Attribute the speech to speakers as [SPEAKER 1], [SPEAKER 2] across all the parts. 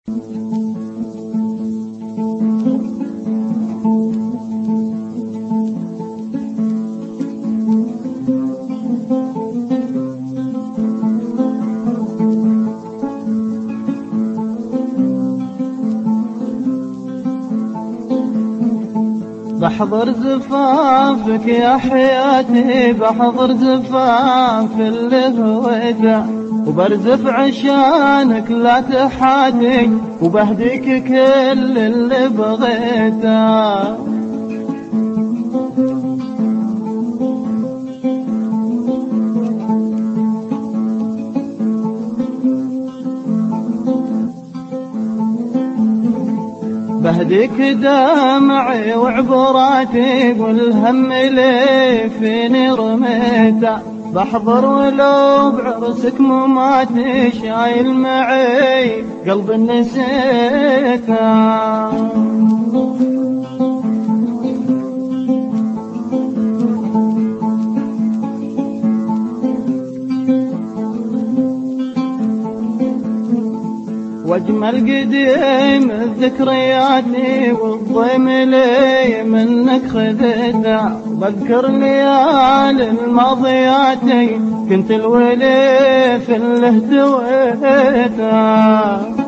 [SPEAKER 1] بحضر زفافك يا حياتي، بحضر زفاف اللي هويته، وبرزف عشانك لا تحاتي، وبهديك كل اللي بغيته. بهديك دمعي وعبراتي والهم اللي فيني رميته، بحضر ولو بعرسك مماتي، شايل معي قلب نسيته. واجمل قديم ذكرياتي والضيم لي منك خذيته، بذكر ليالي الماضياتي كنت الولي في اللي اهتويته.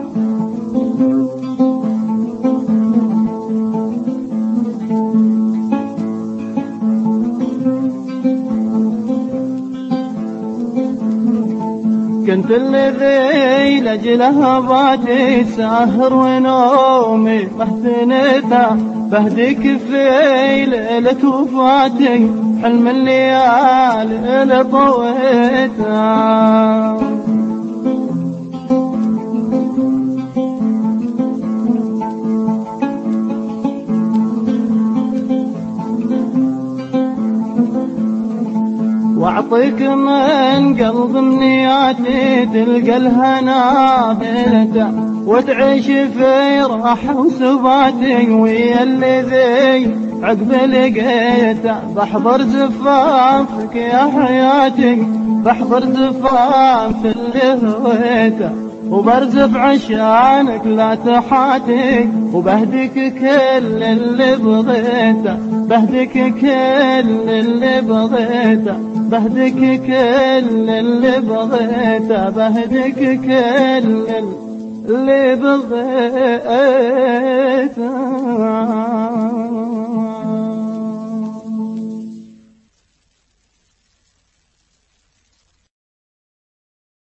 [SPEAKER 1] كنت الذي لجله باتي ساهر ونومي محزنته، بهديك في ليلة وفاتي حلم الليالي اللي طويته. واعطيك من قلب منياتي تلقى الهنا بيته، وتعيش في راحة وسباتي ويا الذي عقب لقيته. بحضر زفافك يا حياتي، بحضر زفاف اللي هويته، وبرزف عشانك لا تحاتي، وبهديك كل اللي بغيته، بهديك كل اللي بغيته، بهديك كل اللي بغيته، بهديك كل اللي بغيته.